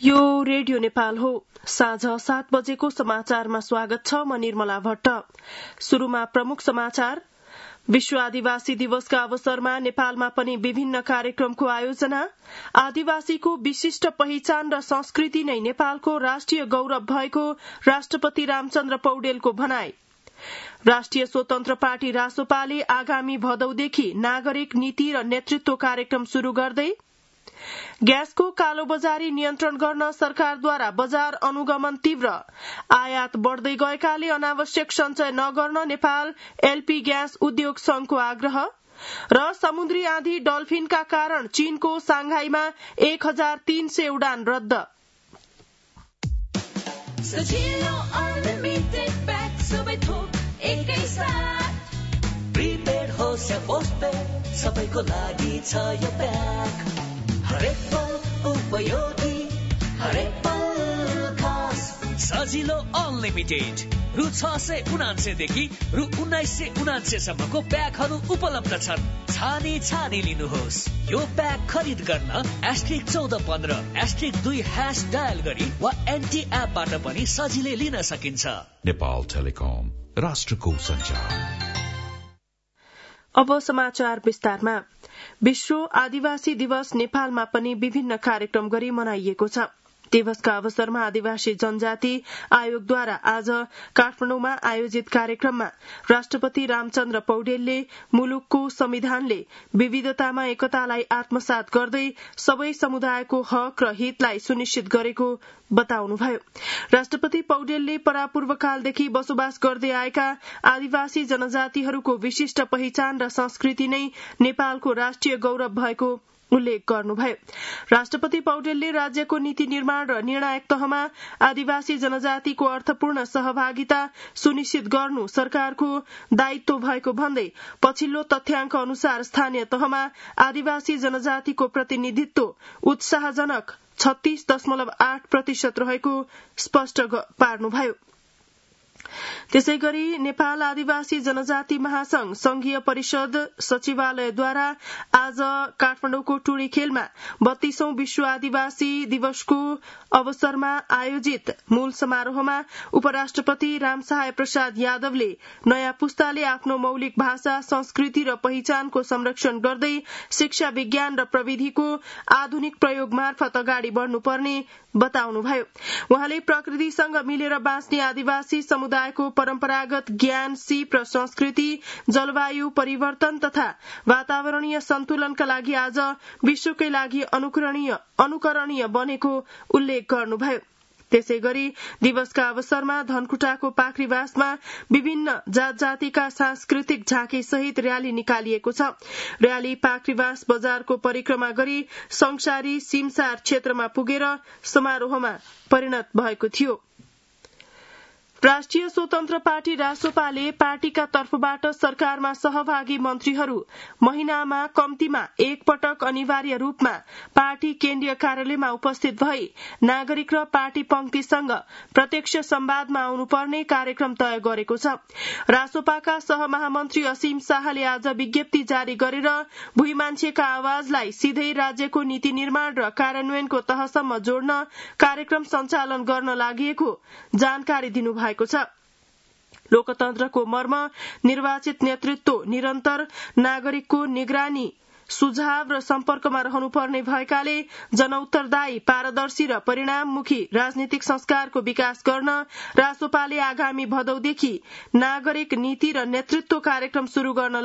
यो रेडियो नेपाल हो। साँझ 7 बजेको समाचारमा स्वागत छ। म निर्मला भट्ट। शुरूमा प्रमुख समाचार। विश्व आदिवासी दिवसका अवसरमा नेपालमा पनि विभिन्न कार्यक्रमको आयोजना। आदिवासीको विशिष्ट पहिचान र संस्कृति नै नेपालको राष्ट्रिय गौरव भएको राष्ट्रपति रामचन्द्र पौडेलको भनाई। राष्ट्रिय स्वतन्त्र पार्टी रासोपाले आगामी भदौदेखि नागरिक नीति र नेतृत्व कार्यक्रम शुरू गर्दै। ग्यासको कालोबजारी नियन्त्रण गर्न सरकारद्वारा बजार अनुगमन तीव्र। आयात बढ़दै गएकाले अनावश्यक सञ्चय नगर्न नेपाल एलपी ग्यास उद्योग संघको आग्रह। र समुद्री आँधी डल्फिनका कारण चीनको सांघाईमा 1300 उडान रद्द। सजिलो अनलिमिटेड प्याक सबै थोक एकैसाथ। प्रिपेड होस् या पोस्टपेड सबैको लागि छ यो प्याक। हरेक पल उपयोगी, हरेक पल खास। सजिलो अनलिमिटेड रु 679 देखि रु 1979 सम्मको प्याकहरू उपलब्ध छन्। छानी लिनुहोस्। यो प्याक खरिद गर्न *1415 *2# डायल गरी वा एनटी एपबाट पनि सजिलै लिन सकिन्छ। नेपाल टेलिकम, राष्ट्रको सञ्चार। अब समाचार विस्तारमा। विश्व आदिवासी दिवस नेपालमा पनि विभिन्न कार्यक्रम गरी मनाइएको छ। दिवसका अवसरमा आदिवासी जनजाति आयोगद्वारा आज काठमाडौँमा आयोजित कार्यक्रममा राष्ट्रपति रामचन्द्र पौडेलले मुलुकको संविधानले विविधतामा एकतालाई आत्मसात गर्दै सबै समुदायको हक र हितलाई सुनिश्चित गरेको बताउनुभयो। राष्ट्रपति पौडेलले परापूर्वकालदेखि बसोबास गर्दै आएका आदिवासी जनजातिहरूको विशिष्ट पहिचान र संस्कृति नै नेपालको राष्ट्रिय गौरव भएको उल्लेख गर्नुभयो। राष्ट्रपति पौडेलले राज्यको नीति निर्माण र निर्णायक तहमा आदिवासी जनजातिको अर्थपूर्ण सहभागिता सुनिश्चित गर्नु सरकारको दायित्व भएको भन्दै पछिल्लो तथ्याङ्क अनुसार स्थानीय तहमा आदिवासी जनजातिको प्रतिनिधित्व उत्साहजनक 36.8% रहेको स्पष्ट पार्नुभयो। त्यसै गरी नेपाल आदिवासी जनजाति महासंघ संघीय परिषद सचिवालयद्वारा आज काठमाडौँको टुँडीखेलमा 32औं विश्व आदिवासी दिवसको अवसरमा आयोजित मूल समारोहमा उपराष्ट्रपति रामसहाय प्रसाद यादवले नयाँ पुस्ताले आफ्नो मौलिक भाषा, संस्कृति र पहिचानको संरक्षण गर्दै शिक्षा, विज्ञान र प्रविधिको आधुनिक प्रयोग मार्फत अगाडि बढ़नुपर्ने बताउनुभयो। उहाँले प्रकृतिसँग मिलेर बाँच्ने आदिवासी समुदायको परम्परागत ज्ञान, सिप र संस्कृति, जलवायु परिवर्तन तथा वातावरणीय सन्तुलनका लागि आज विश्वकै लागि अनुकरणीय बनेको उल्लेख गर्नुभयो। त्यसै गरी दिवसका अवसरमा धनकुटाको पाखरीवासमा विभिन्न जात जातिका सांस्कृतिक झाँकी सहित रयाली निकालिएको छ। रयाली पाखरीवास बजारको परिक्रमा गरी संसारी सिमसार क्षेत्रमा पुगेर समारोहमा परिणत भएको थियो। राष्ट्रिय स्वतन्त्र पार्टी रासोपाले पार्टीका तर्फबाट सरकारमा सहभागी मन्त्रीहरू महिनामा कम्तीमा एक पटक अनिवार्य रूपमा पार्टी केन्द्रीय कार्यालयमा उपस्थित भई नागरिक र पार्टी पंक्तिसँग प्रत्यक्ष संवादमा आउनुपर्ने कार्यक्रम तय गरेको छ। रासोपाका सहमहामन्त्री असीम शाहले आज विज्ञप्ति जारी गरेर भुइँ मान्छेका आवाजलाई सिधै राज्यको नीति निर्माण र कार्यान्वयनको तहसम्म जोड्न कार्यक्रम सञ्चालन गर्न लागि जानकारी दिनुभयो। लोकतन्त्रको मर्म निर्वाचित नेतृत्व निरन्तर नागरिकको निगरानी, सुझाव र सम्पर्कमा रहनुपर्ने भएकाले जनउत्तरदायी, पारदर्शी र परिणाममुखी राजनीतिक संस्कारको विकास गर्न रासोपाले आगामी भदौदेखि नागरिक नीति र नेतृत्व कार्यक्रम शुरू गर्न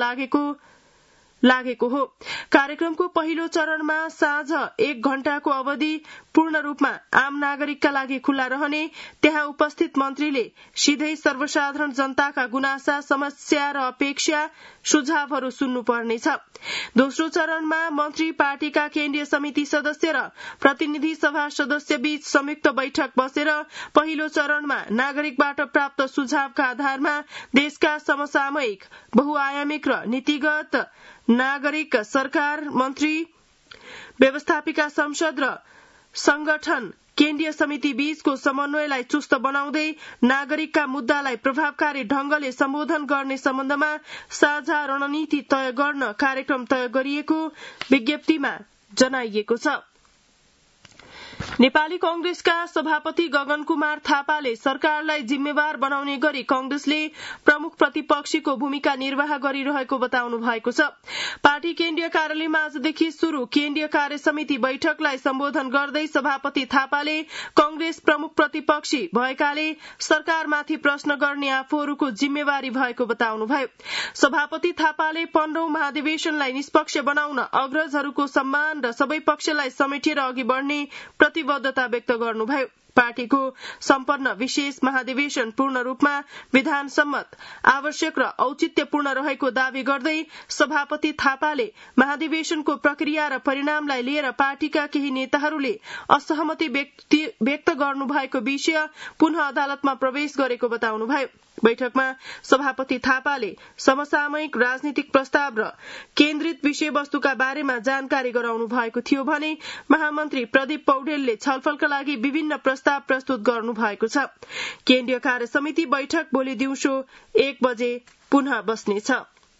लागेको हो। कार्यक्रमको पहिलो चरणमा साँझ 1 घण्टाको अवधि पूर्ण रूपमा आम नागरिकका लागि खुल्ला रहने, त्यहाँ उपस्थित मन्त्रीले सिधै सर्वसाधारण जनताका गुनासा, समस्या र अपेक्षा, सुझावहरू सुन्नुपर्नेछ। दोस्रो चरणमा मन्त्री, पार्टीका केन्द्रीय समिति सदस्य र प्रतिनिधि सभा सदस्य बीच संयुक्त बैठक बसेर पहिलो चरणमा नागरिकबाट प्राप्त सुझावका आधारमा देशका समसामयिक, बहुआयामिक र नीतिगत नागरिक, सरकार, मन्त्री, व्यवस्थापिका संसद र संगठन केन्द्रीय समिति बीचको समन्वयलाई चुस्त बनाउँदै नागरिकका मुद्दालाई प्रभावकारी ढंगले सम्बोधन गर्ने सम्बन्धमा साझा रणनीति तय गर्न कार्यक्रम तय गरिएको विज्ञप्तिमा जनाइएको छ। नेपाली कांग्रेसका सभापति गगन कुमार थापाले सरकारलाई जिम्मेवार बनाउने गरी कांग्रेसले प्रमुख प्रतिपक्षीको भूमिका निर्वाह गरिरहेको बताउनु भएको छ। पार्टी केन्द्रीय कार्यालयमा आजदेखि शुरू केन्द्रीय कार्य समिति बैठकलाई सम्बोधन गर्दै सभापति थापाले कांग्रेस प्रमुख प्रतिपक्षी भएकाले सरकारमाथि प्रश्न गर्ने आफूहरूको जिम्मेवारी भएको बताउनुभयो। सभापति थापाले 15औं महाधिवेशनलाई निष्पक्ष बनाउन अग्रजहरूको सम्मान र सबै पक्षलाई समेटेर अघि बढ़ने प्रतिबद्धता व्यक्त गर्नुभयो। पार्टीको सम्पन्न विशेष महाधिवेशन पूर्ण रूपमा विधान सम्मत आवश्यक र औचित्यपूर्ण रहेको दावी गर्दै सभापति थापाले महाधिवेशनको प्रक्रिया र परिणामलाई लिएर पार्टीका केही नेताहरूले असहमति व्यक्त गर्नुभएको विषय पुनः अदालतमा प्रवेश गरेको बताउनुभयो। बैठकमा सभापति थापाले समसामयिक राजनीतिक प्रस्ताव र केन्द्रित विषयवस्तुका बारेमा जानकारी गराउनु भएको थियो भने महामन्त्री प्रदीप पौडेलले छलफलका लागि विभिन्न प्रस्ताव प्रस्तुत गर्नु भएको छ। केन्द्रीय कार्य समिति बैठक भोलि दिउँसो 1 बजे पुनः बस्नेछ।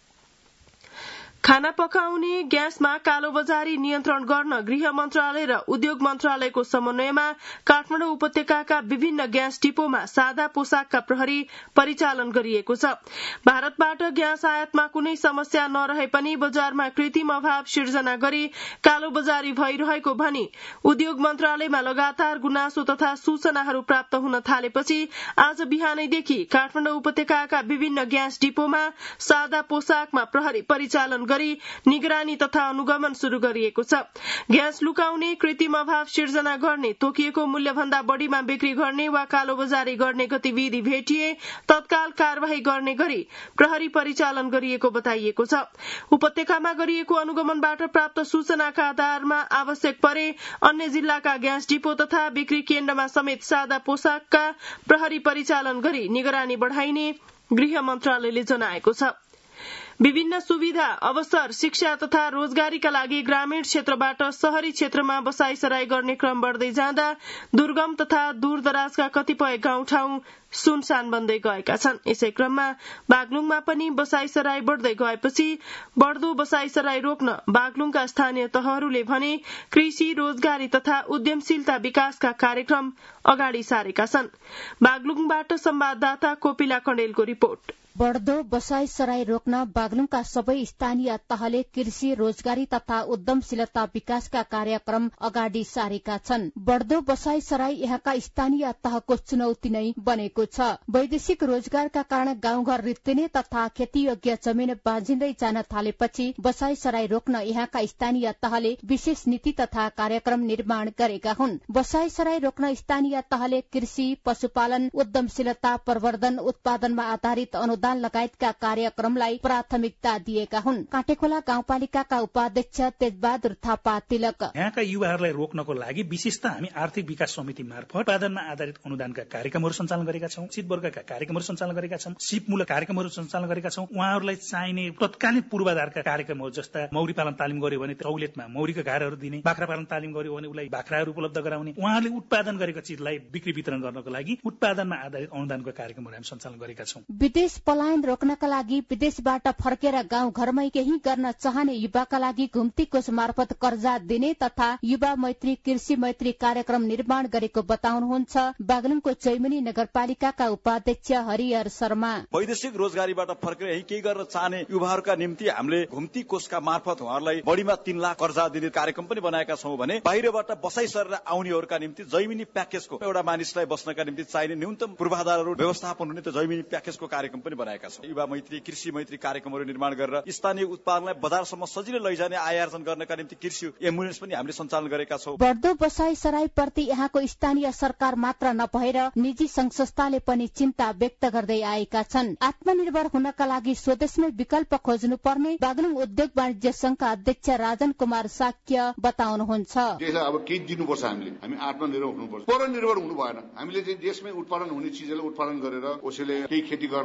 खाना पकाउने ग्यासमा कालोबजारी नियन्त्रण गर्न गृह मन्त्रालय र उद्योग मन्त्रालयको समन्वयमा काठमाडौँ उपत्यकाका विभिन्न ग्यास डिपोमा सादा पोसाकका प्रहरी परिचालन गरिएको छ। भारतबाट ग्यास आयातमा कुनै समस्या नरहे पनि बजारमा कृत्रिम अभाव सिर्जना गरी कालोबजारी भइरहेको भनी उद्योग मन्त्रालयमा लगातार गुनासो तथा सूचनाहरू प्राप्त हुन थालेपछि आज बिहानैदेखि काठमाडौँ उपत्यकाका विभिन्न ग्यास डिपोमा सादा पोसाकमा प्रहरी परिचालन गरी निगरानी तथा अनुगमन शुरू गरिएको छ। ग्यास लुकाउने, कृत्रिम अभाव सिर्जना गर्ने, तोकिएको मूल्यभन्दा बढ़ीमा बिक्री गर्ने वा कालोबजारी गर्ने गतिविधि भेटिए तत्काल कार्यवाही गर्ने गरी प्रहरी परिचालन गरिएको बताइएको छ। उपत्यकामा गरिएको अनुगमनबाट प्राप्त सूचनाका आधारमा आवश्यक परे अन्य जिल्लाका ग्यास डिपो तथा बिक्री केन्द्रमा समेत सादा पोसाकका प्रहरी परिचालन गरी निगरानी बढ़ाइने गृह मन्त्रालयले जनाएको छ। विभिन्न सुविधा, अवसर, शिक्षा तथा रोजगारीका लागि ग्रामीण क्षेत्रबाट शहरी क्षेत्रमा बसाईसराई गर्ने क्रम बढ़दै जाँदा दुर्गम तथा दूरदराजका कतिपय गाउँठाउँ सुनसान बन्दै गएका छन्। यसै क्रममा बागलुङमा पनि बसाईसराई बढ़दै गएपछि बढ़दो बसाईसराई रोक्न बागलुङका स्थानीय तहहरूले भने कृषि, रोजगारी तथा उद्यमशीलता विकासका कार्यक्रम अगाडि सारेका छन्। बागलुङबाट संवाददाता कोपिला कण्डेलको रिपोर्ट। बढ़दो बसाईसराई रोक्न बागलुङका सबै स्थानीय तहले कृषि, रोजगारी तथा उद्यमशीलता विकासका कार्यक्रम अगाडि सारेका छन्। बढ़दो बसाईसराई यहाँका स्थानीय तहको चुनौती नै बनेको छ। वैदेशिक रोजगारका कारण गाउँघर रित्तिने तथा खेतीयोग्य जमिन बाँझिँदै जान थालेपछि बसाईसराई रोक्न यहाँका स्थानीय तहले विशेष नीति तथा कार्यक्रम निर्माण गरेका हुन्। बसाईसराई रोक्न स्थानीय तहले कृषि, पशुपालन, उद्यमशीलता, प्रवर्धन, उत्पादनमा आधारित अनुदान लगायतका कार्यक्रमलाई प्राथमिकता दिएका हुन्। काटेखोला गाउँपालिकाका उपाध्यक्ष तेजबहादुर थापा तिलक यहाँका युवाहरूलाई रोक्नको लागि विशेषतः हामी आर्थिक विकास समिति मार्फत उत्पादनमा आधारित अनुदानका कार्यक्रमहरू सञ्चालन गरेका छौं, शीतवर्गका कार्यक्रमहरू सञ्चालन गरेका छौं, सिपमूलक कार्यक्रमहरू सञ्चालन गरेका छौं। उहाँहरूलाई चाहिने तत्कालीन पूर्वाधारका कार्यक्रमहरू जस्ता मौरी पालन तालिम गर्यो भने सहुलियतमा मौरीका घारहरू दिने, बाख्रा पालन तालिम गर्यो भने उसलाई बाख्राहरू उपलब्ध गराउने, उहाँहरूले उत्पादन गरेको चिजलाई बिक्री वितरण गर्नको लागि उत्पादनमा आधारित अनुदानको कार्यक्रमहरू हामी सञ्चालन गरेका छौं। विदेश पलायन रोक्नका लागि विदेशबाट फर्केर गाउँ घरमै केही गर्न चाहने युवाका लागि घुम्ती कोष मार्फत कर्जा दिने तथा युवा मैत्री कृषि मैत्री कार्यक्रम निर्माण गरेको बताउनुहुन्छ बागलुङको चैमनी नगरपालिकाका उपाध्यक्ष हरिहर शर्मा। वैदेशिक रोजगारीबाट फर्केर यही केही गर्न चाहने युवाहरूका निम्ति हामीले घुम्ती कोषका मार्फत उहाँहरूलाई बढीमा 3 लाख कर्जा दिने कार्यक्रम पनि बनाएका छौं भने बाहिरबाट बसाई सरेर आउनेहरूका निम्ति जैमिनी प्याकेजको एउटा मानिसलाई बस्नका निम्ति चाहिने न्यूनतम पूर्वाधारहरू व्यवस्थापन हुने त जैमिनी प्याकेजको कार्यक्रम पनि बनाएका छौं। युवा मैत्री कृषि मैत्री कार्यक्रमहरू निर्माण गरेर स्थानीय उत्पादनलाई बजारसम्म सजिलै लैजाने आयार्जन गर्नका निम्ति कृषि एम्बुलेन्स पनि हामीले सञ्चालन गरेका छौं। बढ्दो बसाईसराई प्रति यहाँको स्थानीय सरकार मात्र नभएर निजी संघ संस्थाले पनि चिन्ता व्यक्त गर्दै आएका छन्। आत्मनिर्भर हुनका लागि स्वदेशमै विकल्प खोज्नु पर्ने बागलुङ उद्योग वाणिज्य संघका अध्यक्ष राजन कुमार साक्य बताउनुहुन्छ। देशलाई अब केही दिनुपर्छ, हामी आत्मनिर्भर हुनुपर्छ, परनिर्भर हुनु भएन। हामीले चाहिँ देशमै उत्पादन हुने चिजलाई उत्पादन गरेर कसैले केही खेती गर्ला, कसैले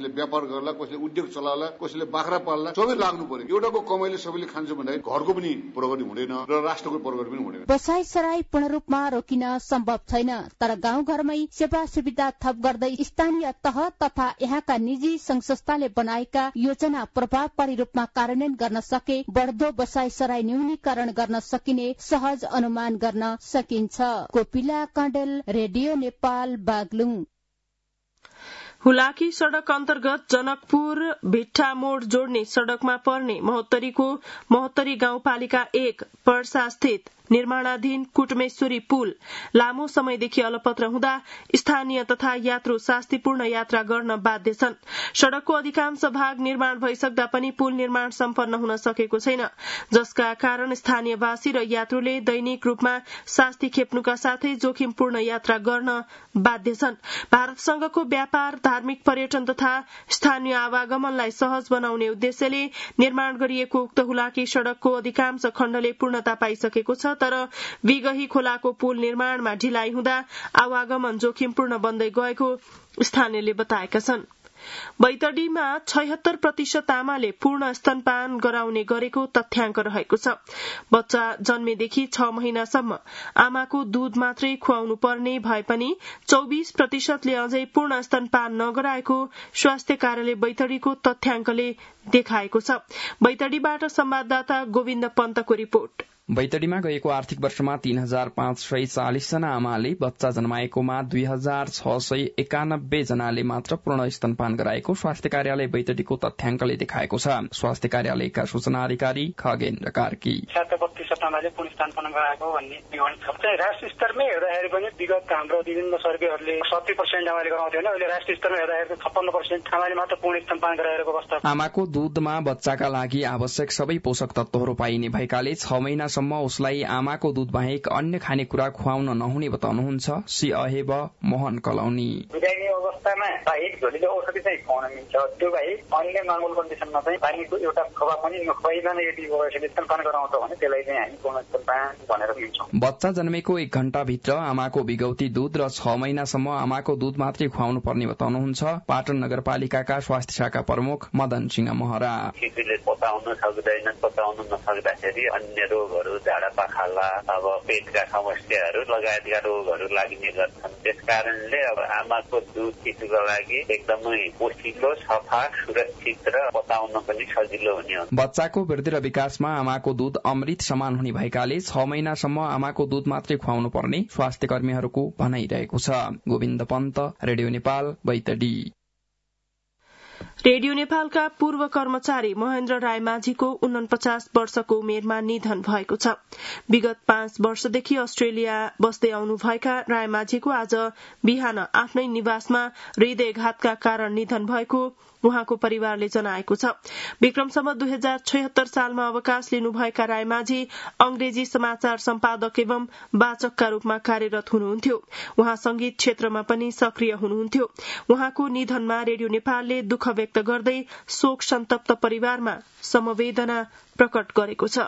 व्यापार गर्ला, कसैले उद्योग चलाउला, कसैले बाख्रा पाल्ला, सबै लाग्नु पर्यो। एउटाको कमाइले सबैले खान्छ भन्दाखेरि घरको पनि प्रगति हुँदैन र राष्ट्रको प्रगति पनि हुँदैन। बसाई सराई पूर्ण रूपमा रोकिन सम्भव छैन, तर गाउँघरमै सेवा सुविधा थप गर्दै स्थानीय तह तथा यहाँका निजी संघ संस्थाले बनाएका योजना प्रभावकारी रूपमा कार्यान्वयन गर्न सके बढ्दो बसाई सराई न्यूनीकरण गर्न सकिने सहज अनुमान गर्न सकिन्छ। कोपिला कण्डेल, रेडियो नेपाल, बागलुङ। हुलाकी सड़क अन्तर्गत जनकपुर भिट्टा मोड़ जोड्ने सड़कमा पर्ने महोत्तरी गाउँपालिका 1 पर्सा स्थित निर्माणाधीन कुटमेश्वरी पुल लामो समयदेखि अलपत्र हुँदा स्थानीय तथा यात्रु शास्तिपूर्ण यात्रा गर्न बाध्य छन्। सड़कको अधिकांश भाग निर्माण भइसक्दा पनि पुल निर्माण सम्पन्न हुन सकेको छैन, जसका कारण स्थानीयवासी र यात्रुले दैनिक रूपमा शास्ति खेप्नुका साथै जोखिमपूर्ण यात्रा गर्न बाध्य छन्। भारतसँगको व्यापार, धार्मिक पर्यटन तथा स्थानीय आवागमनलाई सहज बनाउने उद्देश्यले निर्माण गरिएको उक्त हुलाकी सड़कको अधिकांश खण्डले पूर्णता पाइसकेको छ, तर विगही खोलाको पुल निर्माणमा ढिलाइ हुँदा आवागमन जोखिमपूर्ण बन्दै गएको स्थानीयले बताएका छन्। बैतडीमा 76% आमाले पूर्ण स्तनपान गराउने गरेको तथ्याङ्क रहेको छ। बच्चा जन्मेदेखि 6 महिनासम्म आमाको दूध मात्रै खुवाउनु पर्ने भए पनि 24%ले अझै पूर्ण स्तनपान नगराएको स्वास्थ्य कार्यालय बैतडीको तथ्याङ्कले देखाएको छ। बैतडीबाट संवाददाता गोविन्द पन्तको रिपोर्ट। बैतडीमा गएको आर्थिक वर्षमा 3540 जना आमाले बच्चा जन्माएकोमा 2691 जनाले मात्र पूर्ण स्तनपान गराएको स्वास्थ्य कार्यालय बैतडीको तथ्याङ्कले देखाएको छ। स्वास्थ्य कार्यालयका सूचना अधिकारी खगेन्द्र कार्की 72% आमाले पूर्ण स्तनपान गराएको भन्ने विवरण छ। राष्ट्रिय स्तरमै हेर्दाखेरि पनि विगत हाम्रो विभिन्न सर्वेहरूले 70% आमाले गराउँथ्यो भने अहिले राष्ट्रिय स्तरमा हेर्दाखेरि 56% आमाले मात्र पूर्ण स्तनपान गराएको अवस्था। आमाको दूधमा बच्चाका लागि आवश्यक सबै पोषक तत्वहरू पाइने भएकाले 6 महिना उसलाई आमाको दूध बाहेक अन्य खानेकुरा खुवाउन नहुने बताउनुहुन्छ सी अहेब मोहन कलौनी। अवस्थामा बाहेक झोलीले औषधि चाहिँ खुवाउन मिल्छ, त्यो बाहेक अन्य नर्मल कन्डिसनमा चाहिँ पानीको एउटा खबा पनि नखुवाइकन यदि स्तनपान गराउँछ भने त्यसलाई चाहिँ हामी पूर्ण स्तनपान भनेर लिन्छौँ। बच्चा जन्मेको 1 घण्टाभित्र आमाको बिगौती दूध र 6 महिनासम्म आमाको दूध मात्रै खुवाउनु पर्ने बताउनुहुन्छ पाटन नगरपालिकाका स्वास्थ्य शाखा प्रमुख मदन सिंह महरा। शिशुले पचाउन सक्दैन, पचाउन नसक्दाखेरि अन्य रोगहरू, झाडा पाखाला, अब पेटका समस्याहरू लगायतका रोगहरू लाग्ने गर्छन्। त्यसकारणले अब आमाको दूध शिशुको लागि एकदमै पोषिलो, सफा, सुरक्षित र पचाउन पनि सजिलो हुने हो। बच्चाको वृद्धि र विकासमा आमाको दूध अमृत समान हुने भएकाले 6 महिनासम्म आमाको दूध मात्रै खुवाउनु पर्ने स्वास्थ्य कर्मीहरूको भनाइरहेको छ। गोविन्द पन्त, रेडियो नेपाल, बैतडी। रेडियो नेपालका पूर्व कर्मचारी महेन्द्र रायमाझीको 49 वर्षको उमेरमा निधन भएको छ। विगत 5 वर्षदेखि अस्ट्रेलिया बस्दै आउनुभएका रायमाझीको आज बिहान आफ्नै निवासमा हृदयघातका कारण निधन भएको उहाँको परिवारले जनाएको छ। विक्रमसम्म 2076 सालमा अवकाश लिनुभएका रायमाझी अंग्रेजी समाचार सम्पादक एवं वाचकका रूपमा कार्यरत हुनुहुन्थ्यो। उहाँ संगीत क्षेत्रमा पनि सक्रिय हुनुहुन्थ्यो। उहाँको निधनमा रेडियो नेपालले दुःख व्यक्त गर्दै शोक सन्तप्त परिवारमा समवेदना प्रकट गरेको छ।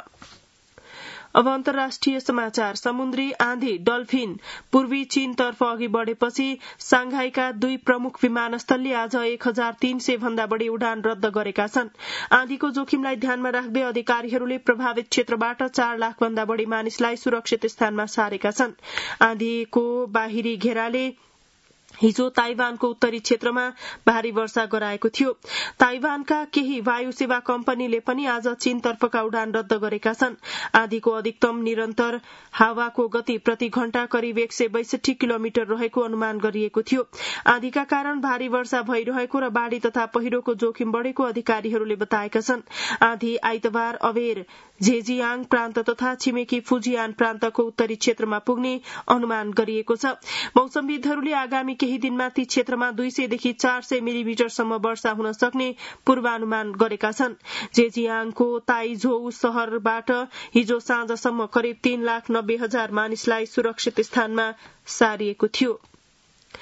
अब अन्तर्राष्ट्रिय समाचार। समुद्री आँधी डल्फिन पूर्वी चीनतर्फ अघि बढ़ेपछि सांघाईका 2 प्रमुख विमानस्थलले आज 1300 भन्दा बढ़ी उडान रद्द गरेका छन्। आँधीको जोखिमलाई ध्यानमा राख्दै अधिकारीहरूले प्रभावित क्षेत्रबाट 4 लाख भन्दा बढ़ी मानिसलाई सुरक्षित स्थानमा सारेका छन्। आँधीको बाहिरी घेराले हिजो ताइवानको उत्तरी क्षेत्रमा भारी वर्षा गराएको थियो। ताइवानका केही वायु सेवा कम्पनीले पनि आज चीनतर्फका उडान रद्द गरेका छन्। आँधीको अधिकतम निरन्तर हावाको गति प्रति घण्टा करिब 162 किलोमिटर रहेको अनुमान गरिएको थियो। आँधीका कारण भारी वर्षा भइरहेको र बाढ़ी तथा पहिरोको जोखिम बढ़ेको अधिकारीहरूले बताएका छन्। आँधी आइतबार अबेर झेजियाङ प्रान्त तथा छिमेकी फुजियान प्रान्तको उत्तरी क्षेत्रमा पुग्ने अनुमान गरिएको छ। मौसमविदहरूले आगामी केही दिनमा ती क्षेत्रमा 200 देखि 400 मिलिमिटरसम्म वर्षा हुन सक्ने पूर्वानुमान गरेका छन्। जेजियाङको ताइझोउ शहरबाट हिजो साँझसम्म करिब 3,90,000 मानिसलाई सुरक्षित स्थानमा सारिएको थियो।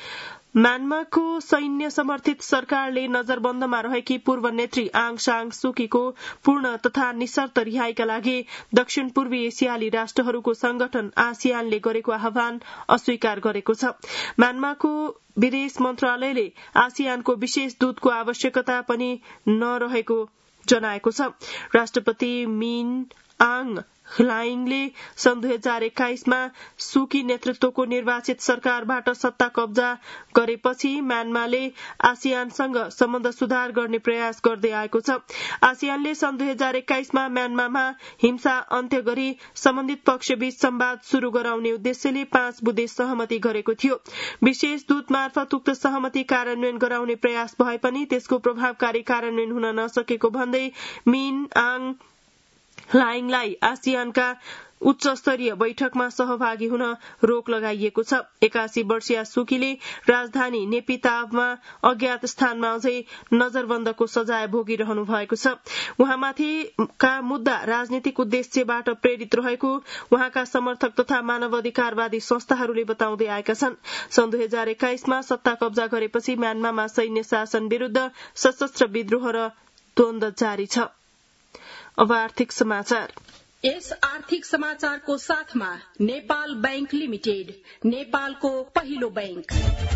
म्यानमारको सैन्य समर्थित सरकारले नजरबन्दमा रहेकी पूर्व नेत्री आङ सान सुकीको पूर्ण तथा निशर्त रिहाईका लागि दक्षिण पूर्वी एसियाली राष्ट्रहरूको संगठन आसियानले गरेको आह्वान अस्वीकार गरेको छ। म्यानमारको विदेश मन्त्रालयले आसियानको विशेष दूतको आवश्यकता पनि नरहेको जनाएको छ। राष्ट्रपति मिन आङ ह्लाइङले सन् 2021 मा सुकी नेतृत्वको निर्वाचित सरकारबाट सत्ता कब्जा गरेपछि म्यानमारले आसियानसँग सम्बन्ध सुधार गर्ने प्रयास गर्दै आएको छ। आसियानले सन् 2021 मा म्यानमारमा हिंसा अन्त्य गरी सम्बन्धित पक्षबीच संवाद शुरू गराउने उद्देश्यले 5 बुँदे सहमति गरेको थियो। विशेष दूत मार्फत उक्त सहमति कार्यान्वयन गराउने प्रयास भए पनि त्यसको प्रभावकारी कार्यान्वयन हुन नसकेको भन्दै मिन आङ ह्लाइङलाई आसियानका उच्च स्तरीय बैठकमा सहभागी हुन रोक लगाइएको छ। 81 वर्षीय सुकीले राजधानी नेपितावमा अज्ञात स्थानमा अझै नजरबन्दको सजाय भोगिरहनु भएको छ। उहाँमाथिका मुद्दा राजनीतिक उद्देश्यबाट प्रेरित रहेको उहाँका समर्थक तथा मानवाधिकारवादी संस्थाहरूले बताउँदै आएका छन्। सन् 2021 मा सत्ता कब्जा गरेपछि म्यानमारमा सैन्य शासन विरूद्ध सशस्त्र विद्रोह र द्वन्द्व जारी छ। अब आर्थिक समाचार। यस आर्थिक समाचारको साथमा नेपाल बैंक लिमिटेड, नेपालको पहिलो बैंक।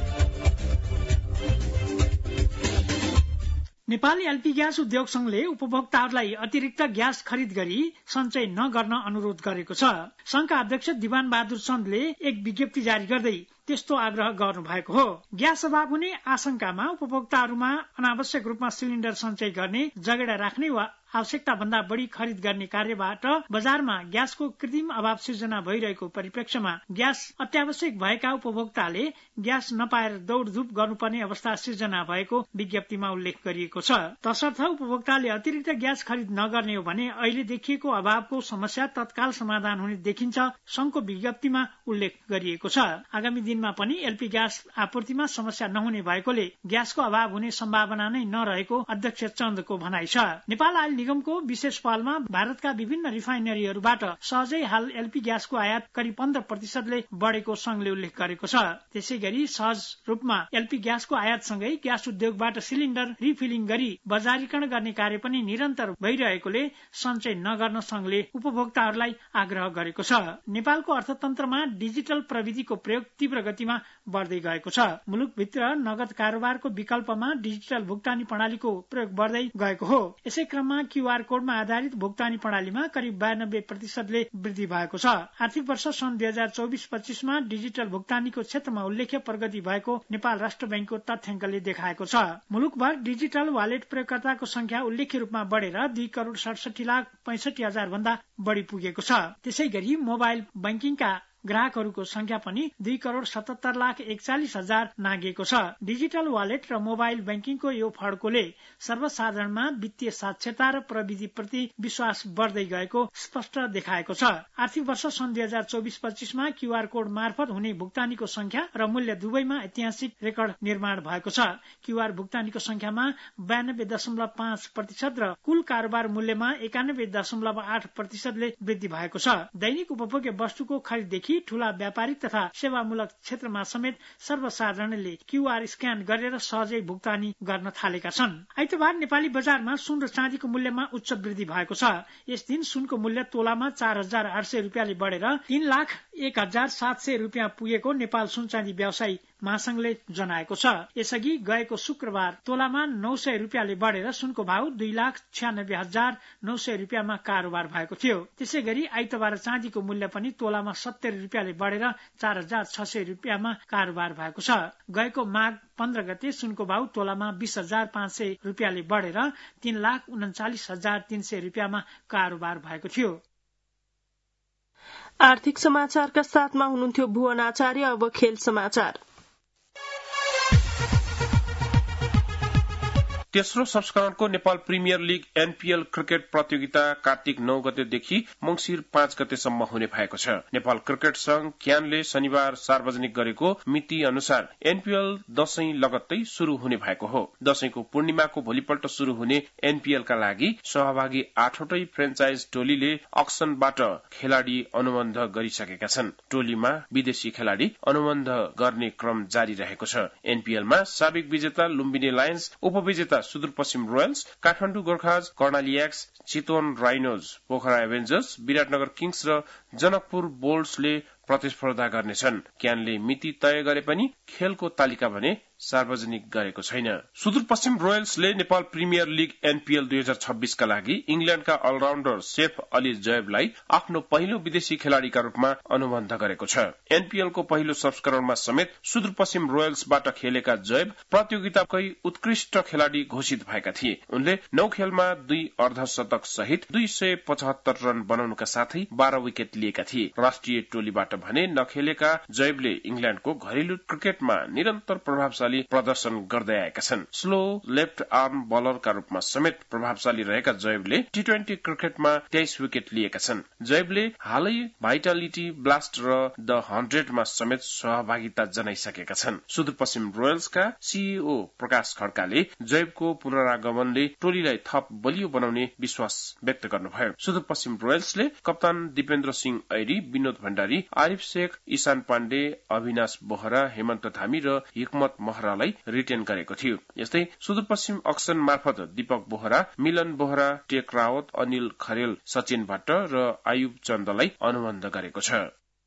नेपाली एलपी ग्यास उद्योग संघले उपभोक्ताहरूलाई अतिरिक्त ग्यास खरिद गरी सञ्चय नगर्न अनुरोध गरेको छ। संघका अध्यक्ष दिवान बहादुर चन्दले एक विज्ञप्ति जारी गर्दै त्यस्तो आग्रह गर्नु भएको हो। ग्यास अभाव हुने आशंकामा उपभोक्ताहरूमा अनावश्यक रूपमा सिलिण्डर सञ्चय गर्ने, जगेडा राख्ने वा आवश्यकता भन्दा बढ़ी खरिद गर्ने कार्यबाट बजारमा ग्यासको कृत्रिम अभाव सिर्जना भइरहेको परिप्रेक्ष्यमा ग्यास अत्यावश्यक भएका उपभोक्ताले ग्यास नपाएर दौड़धूप गर्नुपर्ने अवस्था सिर्जना भएको विज्ञप्तिमा उल्लेख गरिएको छ। तसर्थ उपभोक्ताले अतिरिक्त ग्यास खरिद नगर्ने हो भने अहिले देखिएको अभावको समस्या तत्काल समाधान हुने देखिन्छ, संघको विज्ञप्तिमा उल्लेख गरिएको छ। आगामी दिनमा पनि एलपी ग्यास आपूर्तिमा समस्या नहुने भएकोले ग्यासको अभाव हुने सम्भावना नै नरहेको अध्यक्ष चन्दको भनाइ छ। नेपाल आयल निगमको विशेष पहलमा भारतका विभिन्न रिफाइनरीहरूबाट सहजै हाल एलपी ग्यासको आयात करिब 15% बढ़ेको संघले उल्लेख गरेको छ। त्यसै गरी सहज रूपमा एलपी ग्यासको आयातसँगै ग्यास उद्योगबाट सिलिण्डर रिफिलिङ गरी बजारीकरण गर्ने कार्य पनि निरन्तर भइरहेकोले सञ्चय नगर्न संघले उपभोक्ताहरूलाई आग्रह गरेको छ। नेपालको अर्थतन्त्रमा डिजिटल प्रविधिको प्रयोग तीव्र गतिमा बढ्दै गएको छ। मुलुकभित्र नगद कारोबारको विकल्पमा डिजिटल भुक्तानी प्रणालीको प्रयोग बढ्दै गएको हो। यसै क्रममा क्यूआर कोडमा आधारित भुक्तानी प्रणालीमा करिब 92% वृद्धि भएको छ। आर्थिक वर्ष सन् 2024-25 मा डिजिटल भुक्तानीको क्षेत्रमा उल्लेख्य प्रगति भएको नेपाल राष्ट्र बैंकको तथ्याङ्कले देखाएको छ। मुलुकभर डिजिटल वालेट प्रयोगकर्ताको संख्या उल्लेख्य रूपमा बढेर 2,67,65,000 भन्दा बढ़ी पुगेको छ। त्यसै गरी मोबाइल बैंकिङका ग्राहकहरूको संख्या पनि 2,77,41,000 नाघेको छ। डिजिटल वालेट र मोबाइल बैंकिङको यो फड्कोले सर्वसाधारणमा वित्तीय साक्षरता र प्रविधि प्रति विश्वास बढ्दै गएको स्पष्ट देखाएको छ। आर्थिक वर्ष सन् 2024-25 मा क्यूआर कोड मार्फत हुने भुक्तानीको संख्या र मूल्य दुवैमा ऐतिहासिक रेकर्ड निर्माण भएको छ। क्यूआर भुक्तानीको संख्यामा 92.5% र कुल कारोबार मूल्यमा 91.8% वृद्धि भएको छ। दैनिक उपभोग्य वस्तुको खरिददेखि ठूला व्यापारिक तथा सेवामूलक क्षेत्रमा समेत सर्वसाधारणले क्यूआर स्क्यान गरेर सहजै भुक्तानी गर्न थालेका छन्। आइतबार नेपाली बजारमा सुन र चाँदीको मूल्यमा उच्च वृद्धि भएको छ। यस दिन सुनको मूल्य तोलामा 4,800 रुपियाँले बढेर 3,01,700 रुपियाँ पुगेको नेपाल सुन चाँदी व्यवसायी महासंघले जनाएको छ। यसअघि गएको शुक्रबार तोलामा 900 रुपियाँले बढेर सुनको भाव 2,96,900 रुपियाँमा कारोबार भएको थियो। त्यसै गरी आइतबार चाँदीको मूल्य पनि तोलामा 70 रुपियाँले बढेर 4,600 रुपियाँमा कारोबार भएको छ। गएको माघ 15 गते सुनको भाव तोलामा 20,500 रुपियाँले बढेर 3,39,300 रुपियाँमा कारोबार भएको थियो। आर्थिक समाचारका साथमा हुनुहुन्थ्यो भुवन आचार्य। अब खेल समाचार। तेस्रो संस्करणको Nepal premier league NPL cricket प्रतियोगिता कार्तिक 9 गतेदेखि मंसिर 5 गतेसम्म हुने भएको छ। नेपाल क्रिकेट संघ क्यानले शनिबार सार्वजनिक गरेको मिति अनुसार एनपीएल दशैं लगत्तै शुरू हुने भएको हो। दशैंको पूर्णिमाको भोलिपल्ट शुरू हुने एनपीएलका लागि सहभागी 8वटै फ्रेन्चाइज टोलीले अक्सनबाट खेलाड़ी अनुबन्ध गरिसकेका छन्। टोलीमा विदेशी खेलाड़ी अनुबन्ध गर्ने क्रम जारी रहेको छ। एनपीएलमा साबिक विजेता लुम्बिनी लायन्स, उपविजेता Sudurpashchim Royals, Kathmandu Gorkhas, Karnali Yaks, Chitwan Rhinos, Pokhara Avengers, Biratnagar Kings र जनकपुर बोल्ट्सले प्रतिस्पर्धा गर्नेछन्। क्यानले मिति तय गरे पनि खेलको तालिका भने सार्वजनिक गरेको छैन। सुदूरपश्चिम रोयल्सले नेपाल प्रिमियर लीग एनपीएल 2026 का लागि इंग्ल्याण्डका अलराउण्डर सेफ अली जयबलाई आफ्नो पहिलो विदेशी खेलाड़ीका रूपमा अनुबन्ध गरेको छ। एनपीएलको पहिलो संस्करणमा समेत सुदूरपश्चिम रोयल्सबाट खेलेका जयब प्रतियोगिताकै उत्कृष्ट खेलाड़ी घोषित भएका थिए। उनले 9 खेलमा 2 अर्धशतक सहित 275 रन बनाउनुका साथै 12 विकेट लिएका थिए। राष्ट्रिय टोलीबाट भने नखेलेका जयबले इंग्ल्याण्डको घरेलु क्रिकेटमा निरन्तर प्रभावशाली प्रदर्शन गर्दै आएका छन्। स्लो लेफ्ट आर्म बलरका रूपमा समेत प्रभावशाली रहेका जयबले टी20 क्रिकेटमा 23 विकेट लिएका छन्। जयबले हालै भाइटालिटी ब्लास्ट र द 100 मा समेत सहभागिता जनाइसकेका छन्। सुदूरपश्चिम रोयल्सका सीईओ प्रकाश खड्काले जयबको पुनरागमनले टोलीलाई थप बलियो बनाउने विश्वास व्यक्त गर्नुभयो। सुदूरपश्चिम रोयल्सले कप्तान दिपेन्द्र सिंह ऐरी, विनोद भण्डारी, आरिफ शेख, ईशान पाण्डे, अविनाश बोहरा, हेमन्त धामी र हिकमत महरालाई रिटेन गरेको थियो। यस्तै सुदूरपश्चिम अक्सन मार्फत दीपक बोहरा, मिलन बोहरा, टेक रावत, अनिल खरेल, सचिन भट्ट र आयुब चन्दलाई अनुबन्ध गरेको छ।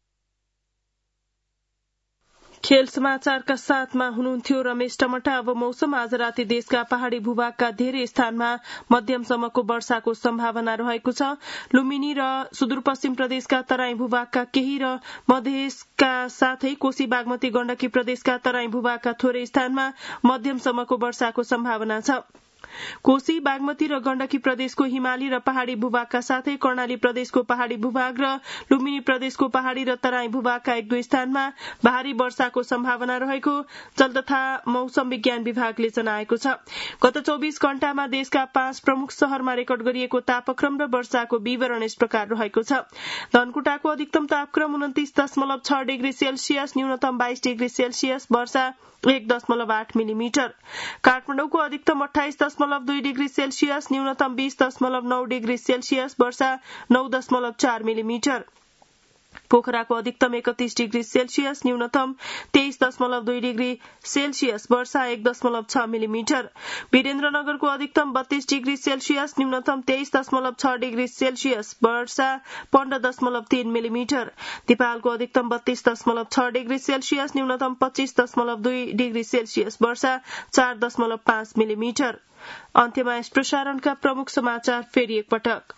खेल समाचारका साथमा हुनुहुन्थ्यो रमेश टमटा। अब मौसम। आज राति देशका पहाड़ी भूभागका धेरै स्थानमा मध्यमसम्मको वर्षाको सम्भावना रहेको छ। लुम्बिनी र सुदूरपश्चिम प्रदेशका तराई भूभागका केही र मधेसका साथै कोशी बागमती गण्डकी प्रदेशका तराई भूभागका थोरै स्थानमा मध्यमसम्मको वर्षाको सम्भावना छ। कोशी बागमती र गण्डकी प्रदेशको हिमाली र पहाड़ी भूभागका साथै कर्णाली प्रदेशको पहाड़ी भूभाग र लुम्बिनी प्रदेशको पहाड़ी र तराई भूभागका 1-2 स्थानमा भारी वर्षाको सम्भावना रहेको जल तथा मौसम विज्ञान विभागले जनाएको छ। गत 24 घण्टामा देशका 5 प्रमुख शहरमा रेकर्ड गरिएको तापक्रम र वर्षाको विवरण यस प्रकार रहेको छ। धनकुटाको अधिकतम तापक्रम 29.6 डिग्री सेल्सियस, न्यूनतम 22 डिग्री सेल्सियस, वर्षा 1.8 मिलिमिटर। काठमाडौँको अधिकतम 28.2 डिग्री सेल्सियस, न्यूनतम 20.9 डिग्री सेल्सियस, वर्षा 9.4 मिलिमिटर। पोखराको अधिकतम 31 डिग्री सेल्सियस, न्यूनतम 23.2 डिग्री सेल्सियस, वर्षा 1.6 मिलिमिटर। वीरेन्द्रनगरको अधिकतम 32 डिग्री सेल्सियस, न्यूनतम 23.6 डिग्री सेल्सियस, वर्षा 15.3 मिलिमिटर। दिपालको अधिकतम 32.6 डिग्री सेल्सियस, न्यूनतम 25.2 डिग्री सेल्सियस, वर्षा 4.5 मिलिमिटर। अन्त्यमा यस प्रसारणका प्रमुख समाचार फेरि एकपटक।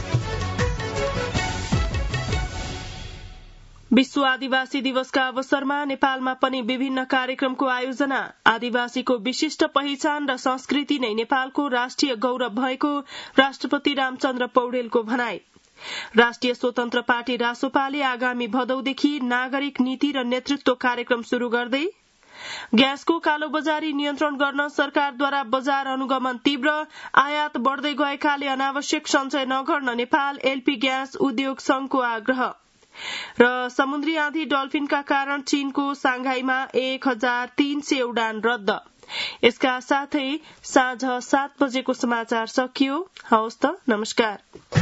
विश्व आदिवासी दिवसका अवसरमा नेपालमा पनि विभिन्न कार्यक्रमको आयोजना। आदिवासीको विशिष्ट पहिचान र संस्कृति नै नेपालको राष्ट्रिय गौरव भएको राष्ट्रपति रामचन्द्र पौडेलको भनाई। राष्ट्रिय स्वतन्त्र पार्टी रासोपाले आगामी भदौदेखि नागरिक नीति र नेतृत्व कार्यक्रम शुरू गर्दै ग्यासको कालोबजारी नियन्त्रण गर्न सरकारद्वारा बजार अनुगमन तीव्र, आयात बढ्दै गएकाले अनावश्यक सञ्चय नगर्न नेपाल एलपी ग्यास उद्योग संघको आग्रह र समुद्री आँधी डल्फिनका कारण चीनको सांघाईमा 1300 उडान रद्द। यसका साथै साँझ 7 बजेको समाचार सकियो। हवस् त, नमस्कार।